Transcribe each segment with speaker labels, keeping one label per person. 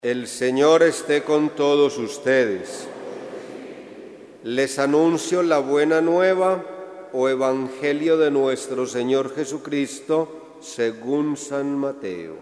Speaker 1: El Señor esté con todos ustedes. Les anuncio la buena nueva o evangelio de nuestro Señor Jesucristo según San Mateo.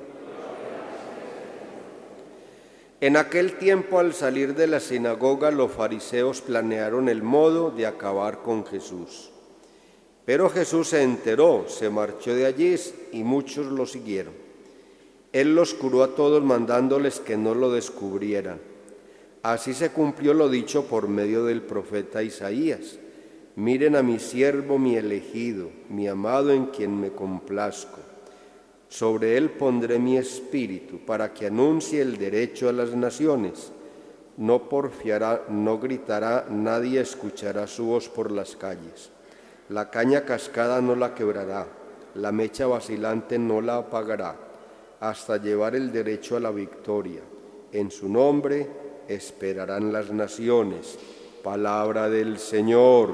Speaker 1: En aquel tiempo, al salir de la sinagoga, los fariseos planearon el modo de acabar con Jesús. Pero Jesús se enteró, se marchó de allí y muchos lo siguieron. Él los curó a todos mandándoles que no lo descubrieran. Así se cumplió lo dicho por medio del profeta Isaías. Miren a mi siervo, mi elegido, mi amado en quien me complazco. Sobre él pondré mi espíritu para que anuncie el derecho a las naciones. No porfiará, no gritará, nadie escuchará su voz por las calles. La caña cascada no la quebrará, la mecha vacilante no la apagará, hasta llevar el derecho a la victoria. En su nombre esperarán las naciones. Palabra del Señor.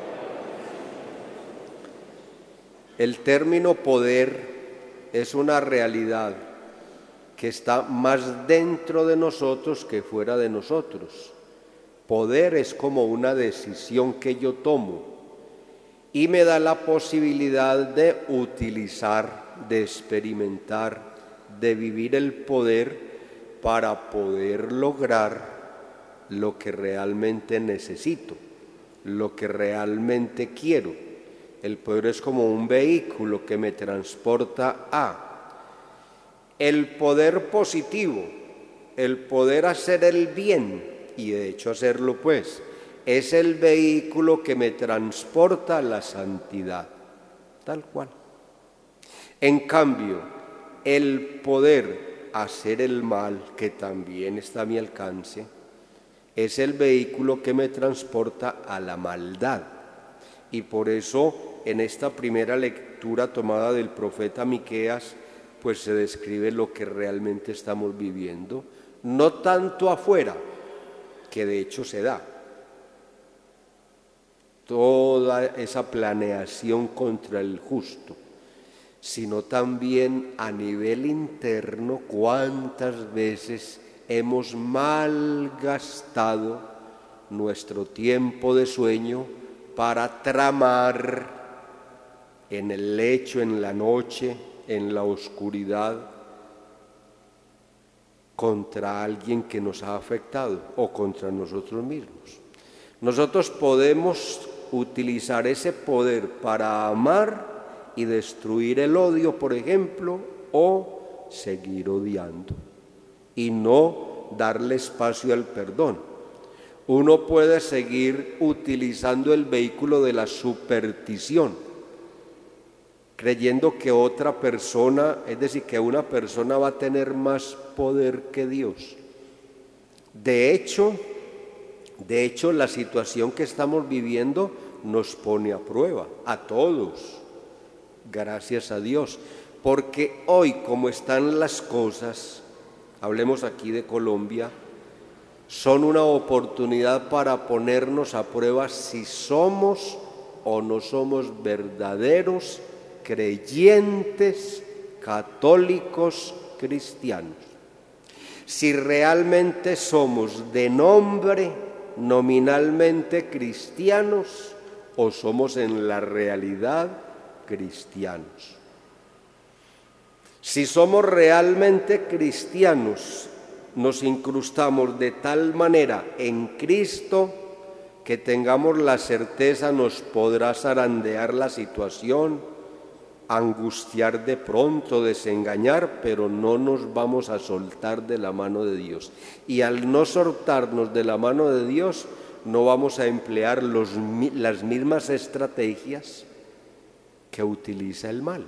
Speaker 1: El término poder es una realidad que está más dentro de nosotros que fuera de nosotros. Poder es como una decisión que yo tomo y me da la posibilidad de utilizar, de experimentar, de vivir el poder para poder lograr lo que realmente necesito, lo que realmente quiero. El poder es como un vehículo que me transporta a el poder positivo, el poder hacer el bien, y de hecho hacerlo pues, es el vehículo que me transporta a la santidad, tal cual. En cambio, el poder hacer el mal, que también está a mi alcance, es el vehículo que me transporta a la maldad. Y por eso en esta primera lectura tomada del profeta Miqueas, pues se describe lo que realmente estamos viviendo, no tanto afuera, que de hecho se da. Toda esa planeación contra el justo, sino también a nivel interno, cuántas veces hemos malgastado nuestro tiempo de sueño para tramar en el lecho, en la noche, en la oscuridad, contra alguien que nos ha afectado o contra nosotros mismos. Nosotros podemos utilizar ese poder para amar y destruir el odio, por ejemplo, o seguir odiando y no darle espacio al perdón. Uno puede seguir utilizando el vehículo de la superstición, creyendo que otra persona, es decir, que una persona va a tener más poder que Dios. De hecho, la situación que estamos viviendo nos pone a prueba, a todos. Gracias a Dios, porque hoy, como están las cosas, hablemos aquí de Colombia, son una oportunidad para ponernos a prueba si somos o no somos verdaderos creyentes, católicos, cristianos. Si realmente somos de nombre, nominalmente cristianos, o somos en la realidad cristianos. Si somos realmente cristianos, nos incrustamos de tal manera en Cristo que tengamos la certeza nos podrá zarandear la situación, angustiar de pronto, desengañar, pero no nos vamos a soltar de la mano de Dios. Y al no soltarnos de la mano de Dios, no vamos a emplear las mismas estrategias que utiliza el mal.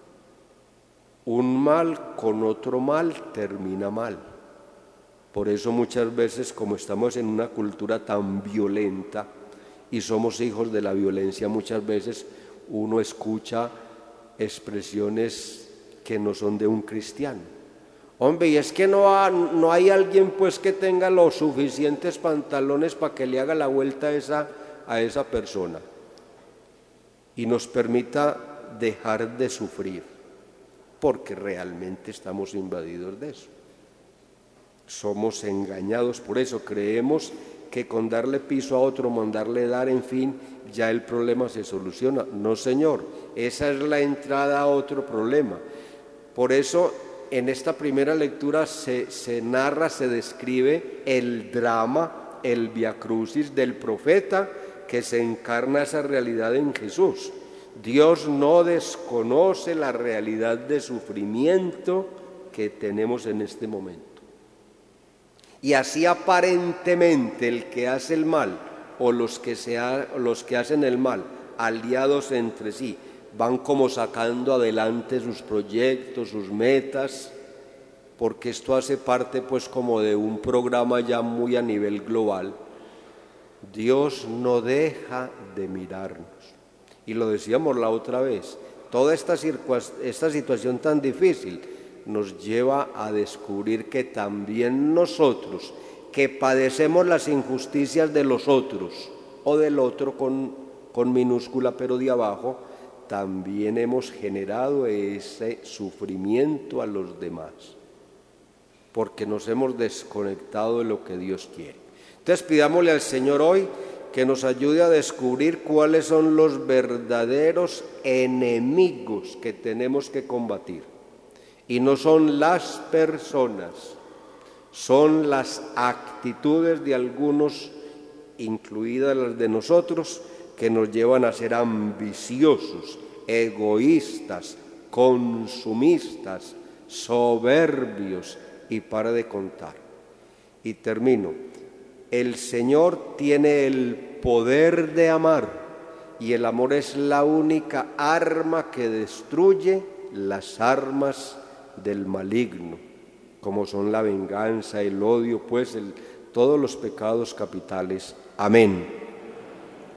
Speaker 1: Un mal con otro mal termina mal. Por eso muchas veces, como estamos en una cultura tan violenta y somos hijos de la violencia, muchas veces uno escucha expresiones que no son de un cristiano. Hombre, y es que no hay alguien pues que tenga los suficientes pantalones para que le haga la vuelta a esa persona y nos permita dejar de sufrir, porque realmente estamos invadidos de eso. Somos engañados por eso, creemos que con darle piso a otro, mandarle dar, en fin, ya el problema se soluciona. No, señor, esa es la entrada a otro problema. Por eso, en esta primera lectura se narra, se describe el drama, el viacrucis del profeta que se encarna esa realidad en Jesús. Dios no desconoce la realidad de sufrimiento que tenemos en este momento. Y así aparentemente el que hace el mal o los que hacen el mal, aliados entre sí, van como sacando adelante sus proyectos, sus metas, porque esto hace parte pues como de un programa ya muy a nivel global. Dios no deja de mirarnos. Y lo decíamos la otra vez, toda esta situación tan difícil nos lleva a descubrir que también nosotros, que padecemos las injusticias de los otros, o del otro con minúscula pero de abajo, también hemos generado ese sufrimiento a los demás, porque nos hemos desconectado de lo que Dios quiere. Entonces pidámosle al Señor hoy que nos ayude a descubrir cuáles son los verdaderos enemigos que tenemos que combatir. Y no son las personas, son las actitudes de algunos, incluidas las de nosotros, que nos llevan a ser ambiciosos, egoístas, consumistas, soberbios y para de contar. Y termino. El Señor tiene el poder de amar y el amor es la única arma que destruye las armas del maligno, como son la venganza, el odio, pues todos los pecados capitales. Amén.